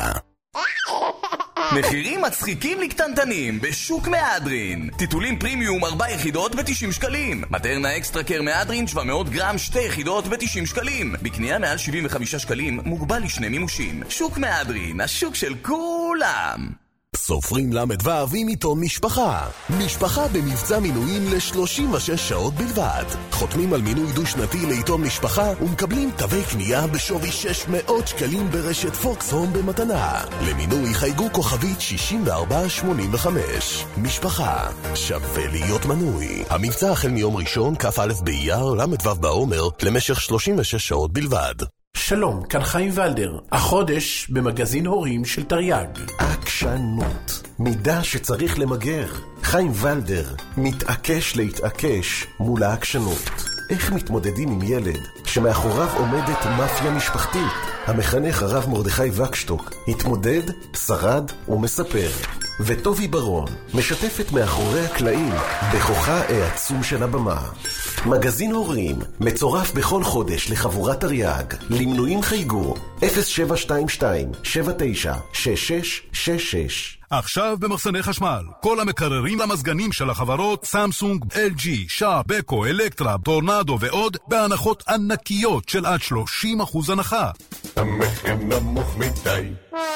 מחירים מצחיקים לקטנטנים בשוק מהדרין. טיטולים פרימיום ארבע יחידות ב-תשעים שקלים. מטרנה אקסטרה קר מהדרין שבע מאות גרם שתי יחידות ב-תשעים שקלים. בקנייה מעל שבעים וחמישה שקלים מוגבל לשני מימושים. שוק מהדרין, השוק של כולם. סופרים למד וו עם עיתון משפחה. משפחה במבצע מינויים ל-שלושים ושש שעות בלבד. חותמים על מינוי דו-שנתי לעיתון משפחה ומקבלים תווי קנייה בשווי שש מאות שקלים ברשת פוקס הום במתנה. למינוי חייגו כוכבית שישים וארבע שמונים וחמש. משפחה, שווה להיות מנוי. המבצע החל מיום ראשון, כ"א באייר, למד וו בעומר, למשך שלושים ושש שעות בלבד. שלום, כאן חיים ולדר, החודש במגזין הורים של תרי"ג. עקשנות, מידה שצריך למגר. חיים ולדר מתעקש להתעקש מול העקשנות. איך מתמודדים עם ילד שמאחוריו עומדת מאפיה משפחתית? המחנך הרב מרדכי וקשטוק התמודד, שרד ומספר. וטובי ברון משתפת מאחורי הקלעים בכוחה העצום של הבמה. מגזין הורים מצורף בכל חודש לחבורת תרי"ג. למנויים חייגו אפס שבע שתיים שתיים שבע תשע שש שש שש שש. עכשיו במחסני חשמל, כל המקררים למזגנים של החברות סמסונג, אל ג'י, שאה, בקו, אלקטרה, טורנדו ועוד בהנחות ענקיות של עד שלושים אחוז הנחה. המחיר נמוך מדי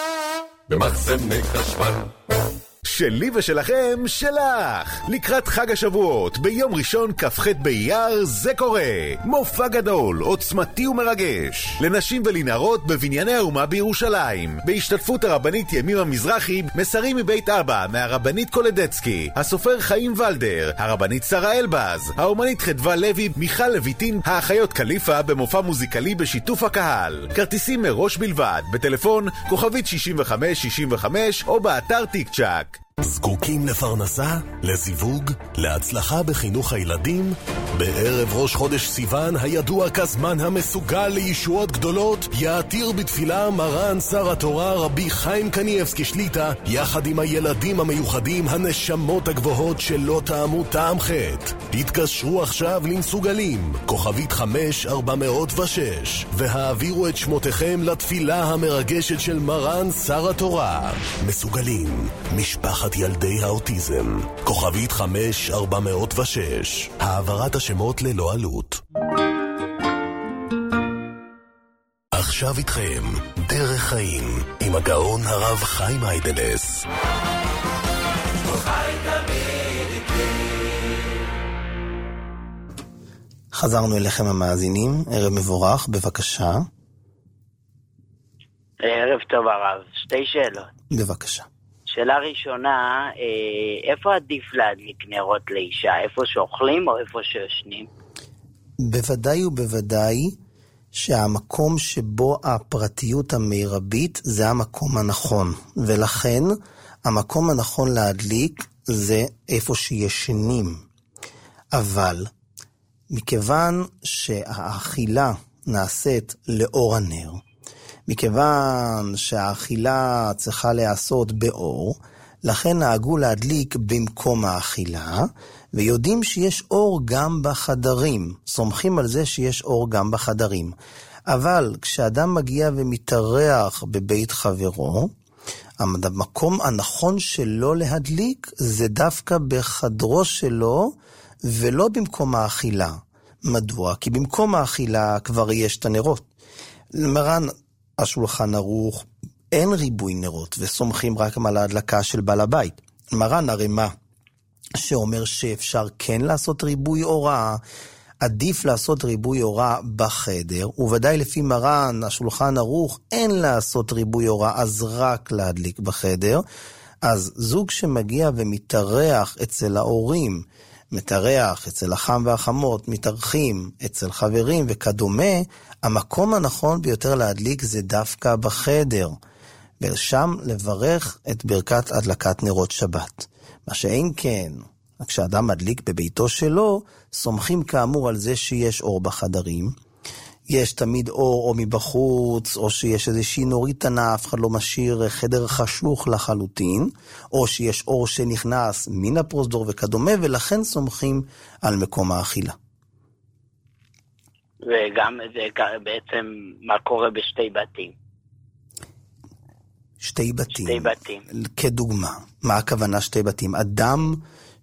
במחסני חשמל. שלי ושלכם, שלך. לקראת חג השבועות, ביום ראשון כ"ח באייר, זה קורה. מופע גדול, עוצמתי ומרגש. לנשים ולנערות בבנייני האומה בירושלים. בהשתתפות הרבנית ימימה מזרחי, מסרים מבית אבא, מהרבנית קולדצקי, הסופר חיים ולדר, הרבנית שרה אלבז, האומנית חדווה לוי, מיכל לויטין, האחיות קליפה במופע מוזיקלי בשיתוף הקהל. כרטיסים מראש בלבד, בטלפון כוכבית שישים וחמש שישים וחמש או באתר טיק צ'ק. זקוקים לפרנסה, לזיווג, להצלחה בחינוך הילדים? בערב ראש חודש סיוון, הידוע כזמן המסוגל לישועות גדולות, יעתיר בתפילה מרן שר התורה רבי חיים קניאבסקי שליטה, יחד עם הילדים המיוחדים, הנשמות הגבוהות שלא טעמו טעם חטא. התקשרו עכשיו למסוגלים, כוכבית חמש ארבע מאות ושש, והעבירו את שמותיכם לתפילה המרגשת של מרן שר התורה. מסוגלים, משפחת ילדי האוטיזם, כוכבית חמש ארבע מאות ושש, העברת השמות ללא עלות. עכשיו איתכם, דרך חיים, עם הגאון הרב חיים איידלס. חזרנו אליכם המאזינים, ערב מבורך, בבקשה. ערב טוב הרב, שתי שאלות. בבקשה. שאלה ראשונה, איפה עדיף להדליק נרות לאישה? איפה שאוכלים או איפה שישנים? בוודאי ובוודאי שהמקום שבו הפרטיות המרבית זה המקום הנכון, ולכן המקום הנכון להדליק זה איפה שישנים. אבל מכיוון שהאכילה נעשית לאור הנר, מכיוון שהאכילה צריכה להיעשות באור, לכן נהגו להדליק במקום האכילה, ויודעים שיש אור גם בחדרים, סומכים על זה שיש אור גם בחדרים. אבל כשאדם מגיע ומתארח בבית חברו, המקום הנכון שלו להדליק זה דווקא בחדרו שלו, ולא במקום האכילה. מדוע? כי במקום האכילה כבר יש את הנרות. מרן השולחן ערוך, אין ריבוי נרות, וסומכים רק על ההדלקה של בעל הבית. מרן הרמ"א, שאומר שאפשר כן לעשות ריבוי אורה, עדיף לעשות ריבוי אורה בחדר, וודאי לפי מרן השולחן ערוך, אין לעשות ריבוי אורה, אז רק להדליק בחדר. אז זוג שמגיע ומתארח אצל ההורים, מתארח אצל החם והחמות, מתארחים אצל חברים וכדומה, המקום הנכון ביותר להדליק זה דווקא בחדר, ושם לברך את ברכת הדלקת נרות שבת. מה שאין כן, כשאדם מדליק בביתו שלו, סומכים כאמור על זה שיש אור בחדרים, יש תמיד אור או מבחוץ, או שיש איזושהי נורית ענה, אף אחד לא משאיר חדר חשוך לחלוטין, או שיש אור שנכנס מן הפרוזדור וכדומה, ולכן סומכים על מקום האכילה. וגם זה בעצם מה קורה בשתי בתים. שתי בתים. שתי בתים. כדוגמה, מה הכוונה שתי בתים? אדם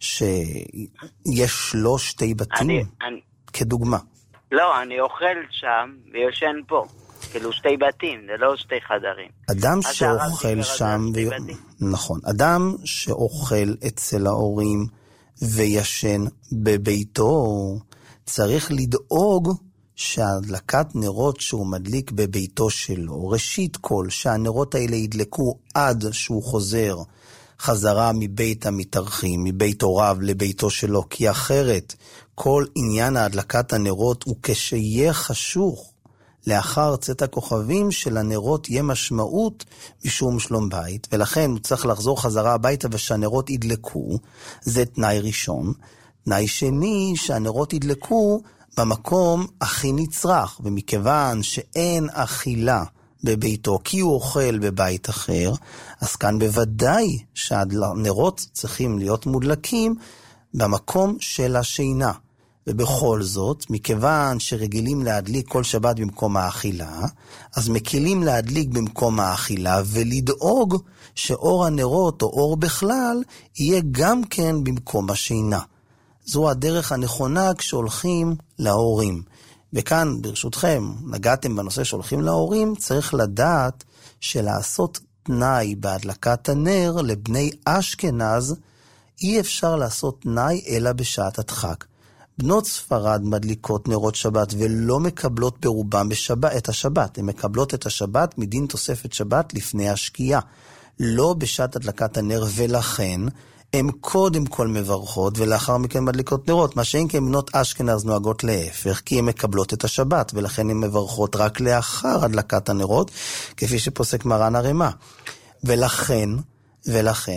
שיש לו שתי בתים? אני, אני... כדוגמה. לא, אני אוכל שם ויושן פה. כאילו שתי בתים, זה לא שתי חדרים. אדם שאוכל שם, ו... נכון, אדם שאוכל אצל ההורים וישן בביתו, צריך לדאוג שהדלקת נרות שהוא מדליק בביתו שלו, ראשית כל, שהנרות האלה ידלקו עד שהוא חוזר חזרה מבית המתארחים, מבית הוריו לביתו שלו, כי אחרת כל עניין ההדלקת הנרות הוא כשיהיה חשוך לאחר צאת הכוכבים של הנרות יהיה משמעות משום שלום בית, ולכן הוא צריך לחזור חזרה הביתה ושהנרות ידלקו, זה תנאי ראשון. תנאי שני, שהנרות ידלקו במקום הכי נצרך, ומכיוון שאין אכילה בביתו, כי הוא אוכל בבית אחר, אז כאן בוודאי שהנרות צריכים להיות מודלקים במקום של השינה. ובכל זאת, מכיוון שרגילים להדליק כל שבת במקום האכילה, אז מקילים להדליק במקום האכילה, ולדאוג שאור הנרות או אור בכלל יהיה גם כן במקום השינה. זו הדרך הנכונה כשהולכים להורים. וכאן, ברשותכם, נגעתם בנושא שהולכים להורים, צריך לדעת שלעשות תנאי בהדלקת הנר לבני אשכנז, אי אפשר לעשות תנאי אלא בשעת הדחק. בנות ספרד מדליקות נרות שבת ולא מקבלות ברובם בשבת, את השבת. הן מקבלות את השבת מדין תוספת שבת לפני השקיעה. לא בשעת הדלקת הנר, ולכן הן קודם כל מברכות ולאחר מכן מדליקות נרות. מה שאין כן בנות אשכנז נוהגות להפך, כי הן מקבלות את השבת ולכן הן מברכות רק לאחר הדלקת הנרות, כפי שפוסק מרן הרמ"א. ולכן, ולכן,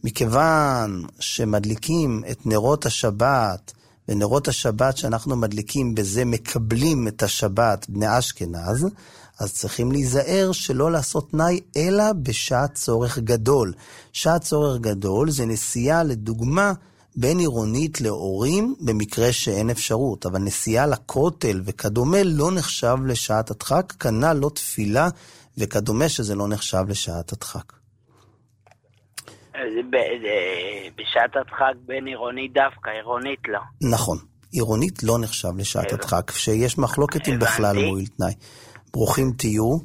מכיוון שמדליקים את נרות השבת, ונרות השבת שאנחנו מדליקים בזה מקבלים את השבת בני אשכנז, אז צריכים להיזהר שלא לעשות תנאי אלא בשעת צורך גדול. שעת צורך גדול זה נסיעה לדוגמה בין עירונית להורים במקרה שאין אפשרות, אבל נסיעה לכותל וכדומה לא נחשב לשעת הדחק, כנ"ל לא תפילה וכדומה שזה לא נחשב לשעת הדחק. בשעת הדחק בין עירונית דווקא, עירונית לא. נכון, עירונית לא נחשב לשעת הדחק, שיש מחלוקת אם בכלל מועיל תנאי. ברוכים תהיו,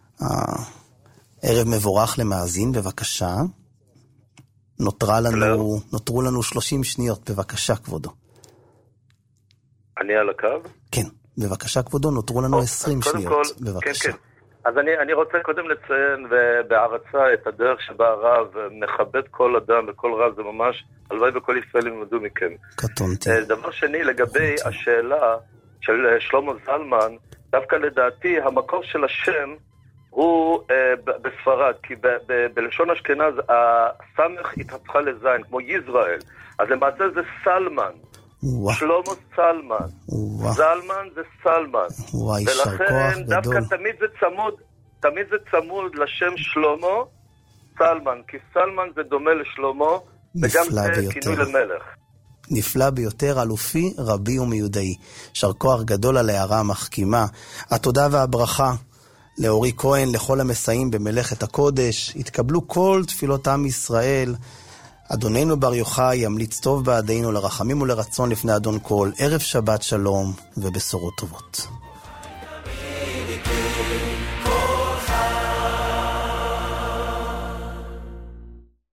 ערב מבורך למאזין, בבקשה. נותרה לנו, נותרו לנו שלושים שניות, בבקשה כבודו. אני על הקו? כן, בבקשה כבודו, נותרו לנו עשרים שניות, בבקשה. כן, כן. אז אני, אני רוצה קודם לציין ובהערצה את הדרך שבה הרב מכבד כל אדם וכל רב, זה ממש הלוואי וכל ישראל ילמדו מכם. קטונתי. דבר שני, לגבי השאלה של שלמה זלמן, דווקא לדעתי המקור של השם הוא אה, ב- בספרד, כי ב- ב- בלשון אשכנז הסמך התהפכה לזין, כמו ישראל. אז למעשה זה סלמן. ווא. שלמה סלמן. ווא. זלמן זה סלמן. וואי, יישר כוח גדול. ולכן דווקא תמיד זה צמוד, תמיד זה צמוד לשם שלמה סלמן, כי סלמן זה דומה לשלמה, וגם זה כינוי למלך. נפלא ביותר, אלופי, רבי ומיודעי. יישר כוח גדול על הערה המחכימה. התודה והברכה לאורי כהן, לכל המסייעים במלאכת הקודש. התקבלו כל תפילות עם ישראל. אדוננו בר יוחאי ימליץ טוב בעדינו, לרחמים ולרצון לפני אדון כל. ערב שבת שלום ובשורות טובות.